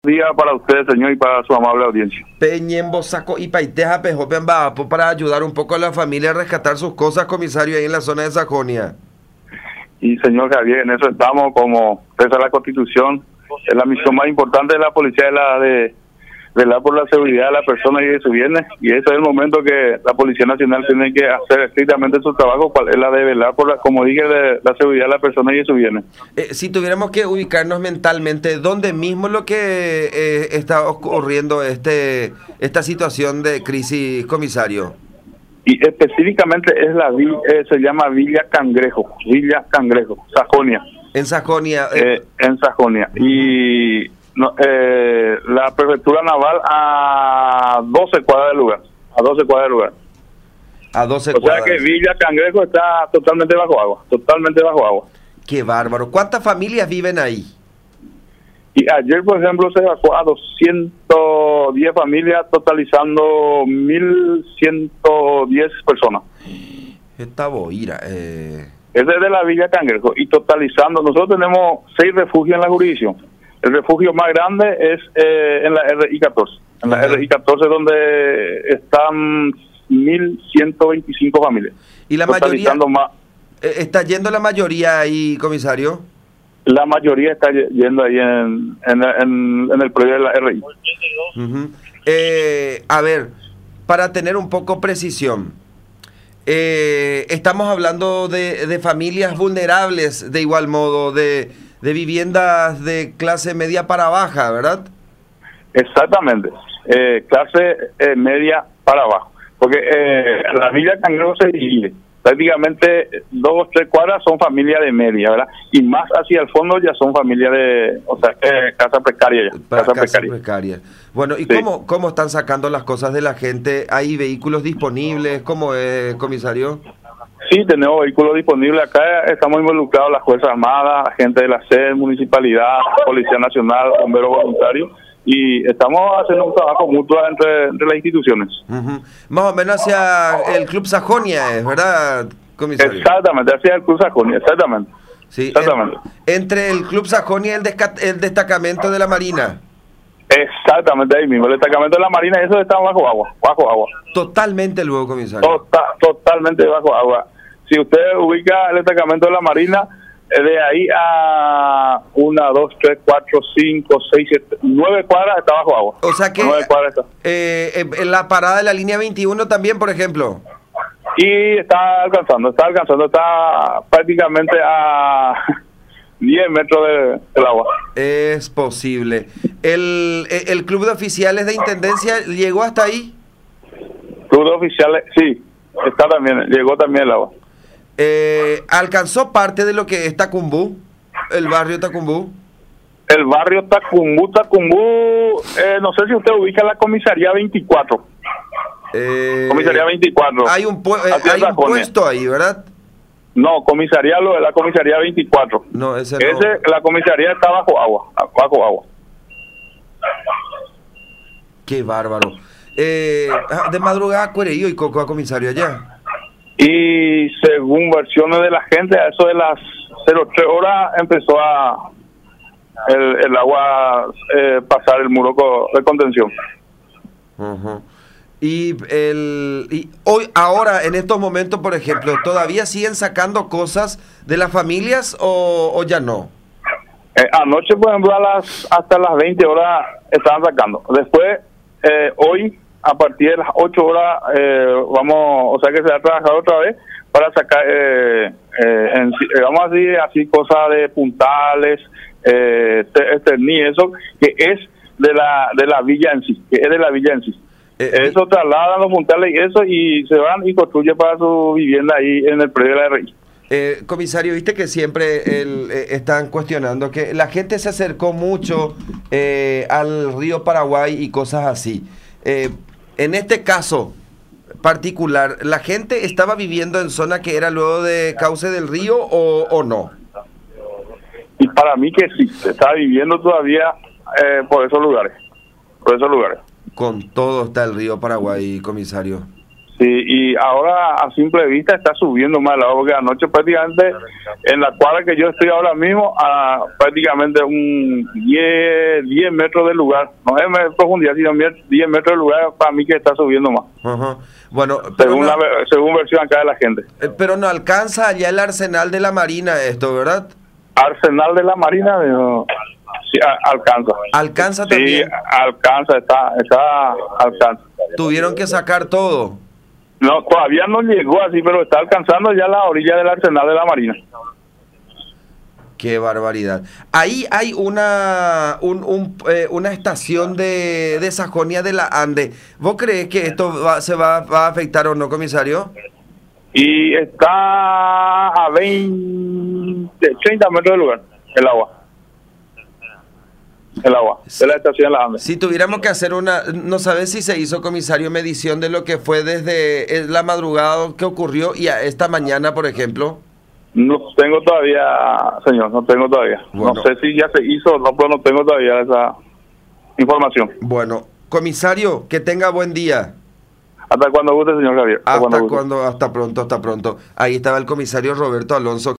días para usted, señor, y para su amable audiencia. Peñembo saco y paiteja pejopen bapo para ayudar un poco a la familia a rescatar sus cosas, comisario, ahí en la zona de Sajonia. Y señor Javier, en eso estamos, como pesa la Constitución, es la misión más importante de la policía, es la de velar por la seguridad de la persona y de sus bienes, y ese es el momento que la Policía Nacional tiene que hacer estrictamente su trabajo, es la de velar por, como dije, de la seguridad de la persona y de sus bienes. Si tuviéramos que ubicarnos mentalmente, ¿dónde mismo lo que está ocurriendo esta situación de crisis, comisario? Y específicamente es se llama Villa Cangrejo, Sajonia. En Sajonia. En Sajonia. Y la prefectura naval a 12 cuadras del lugar. A 12 cuadras del lugar. A 12 cuadras. O sea que Villa Cangrejo está totalmente bajo agua. Totalmente bajo agua. Qué bárbaro. ¿Cuántas familias viven ahí? Y ayer, por ejemplo, se evacuó a 210 familias, totalizando 1.110 personas. Esta boira. Ese es de la Villa Cangrejo. Y totalizando, nosotros tenemos 6 refugios en la jurisdicción. El refugio más grande es en la RI-14. En la RI-14, donde están 1.125 familias. ¿Y la mayoría? ¿Está yendo la mayoría ahí, comisario? La mayoría está yendo ahí en el predio de la RI. A ver, para tener un poco precisión, estamos hablando de familias vulnerables, de igual modo, de viviendas de clase media para baja, ¿verdad? Exactamente, clase media para abajo, porque la Villa Cangrejo se divide. Prácticamente 2 o 3 cuadras son familias de media, ¿verdad? Y más hacia el fondo ya son familias de, casa precaria. Casa precaria. Bueno, ¿y sí, cómo están sacando las cosas de la gente? ¿Hay vehículos disponibles? ¿Cómo es, comisario? Sí, tenemos vehículos disponibles. Acá estamos involucrados las Fuerzas Armadas, gente de la SED, Municipalidad, Policía Nacional, Bomberos Voluntarios. Y estamos haciendo un trabajo mutuo entre las instituciones. Más o menos hacia el Club Sajonia, ¿es verdad, comisario? Exactamente, hacia el Club Sajonia, exactamente. Sí, exactamente. Entre el Club Sajonia y el destacamento de la Marina. Exactamente, ahí mismo, el destacamento de la Marina, eso está bajo agua. Totalmente luego, comisario. Totalmente bajo agua. Si usted ubica el destacamento de la Marina, de ahí a 1, 2, 3, 4, 5, 6, 7, 9 cuadras está bajo agua. O sea que en la parada de la línea 21 también, por ejemplo. Y está alcanzando, está prácticamente a 10 metros del agua. Es posible. ¿El club de oficiales de intendencia llegó hasta ahí? Club de oficiales, sí, llegó también el agua. ¿Alcanzó parte de lo que es Tacumbú, el barrio Tacumbú? El barrio Tacumbú, no sé si usted ubica la comisaría 24. Comisaría 24. Hay un puesto ahí, ¿verdad? No, la comisaría 24. No, ese no. La comisaría está bajo agua. Qué bárbaro. De madrugada, Cuereío y Coco a comisario allá. Y según versiones de la gente, a eso de las 03 horas empezó el agua pasar el muro de contención. Y hoy, ahora, en estos momentos, por ejemplo, ¿todavía siguen sacando cosas de las familias o ya no? Anoche, por ejemplo, hasta las 20 horas estaban sacando. Después, hoy, a partir de las 8 horas, que se va a trabajar otra vez para sacar, vamos a decir, así cosas de puntales, ni eso, que es de la villa en sí, eso trasladan los puntales y eso, y se van y construyen para su vivienda ahí en el predio de la RI. Comisario, viste que siempre están cuestionando que la gente se acercó mucho al río Paraguay y cosas así. En este caso particular, ¿la gente estaba viviendo en zona que era luego de cauce del río o no? Y para mí que sí, se está viviendo todavía por esos lugares. Con todo está el río Paraguay, comisario. Sí, y ahora a simple vista está subiendo más el agua, porque anoche prácticamente en la cuadra que yo estoy ahora mismo a prácticamente un 10 metros del lugar, no es de profundidad, sino 10 metros del lugar, para mí que está subiendo más. Ajá. Bueno, pero según versión acá de la gente. Pero no alcanza allá el arsenal de la Marina esto, ¿verdad? Arsenal de la Marina, sí, alcanza. ¿Alcanza también? Sí, alcanza, alcanza. ¿Tuvieron que sacar todo? No, todavía no llegó así, pero está alcanzando ya la orilla del arsenal de la Marina. Qué barbaridad. Ahí hay una estación de Sajonia de la Ande. ¿Vos crees que esto va a afectar o no, comisario? Y está a 30 metros del lugar, el agua de la estación de la Ande. Si tuviéramos que hacer no sabes si se hizo, comisario, medición de lo que fue desde la madrugada que ocurrió y a esta mañana, por ejemplo. No tengo todavía, señor, no tengo todavía. Bueno. No sé si ya se hizo o no, pero no tengo todavía esa información. Bueno, comisario, que tenga buen día. Hasta cuando guste, señor Javier. Hasta pronto. Ahí estaba el comisario Roberto Alonso.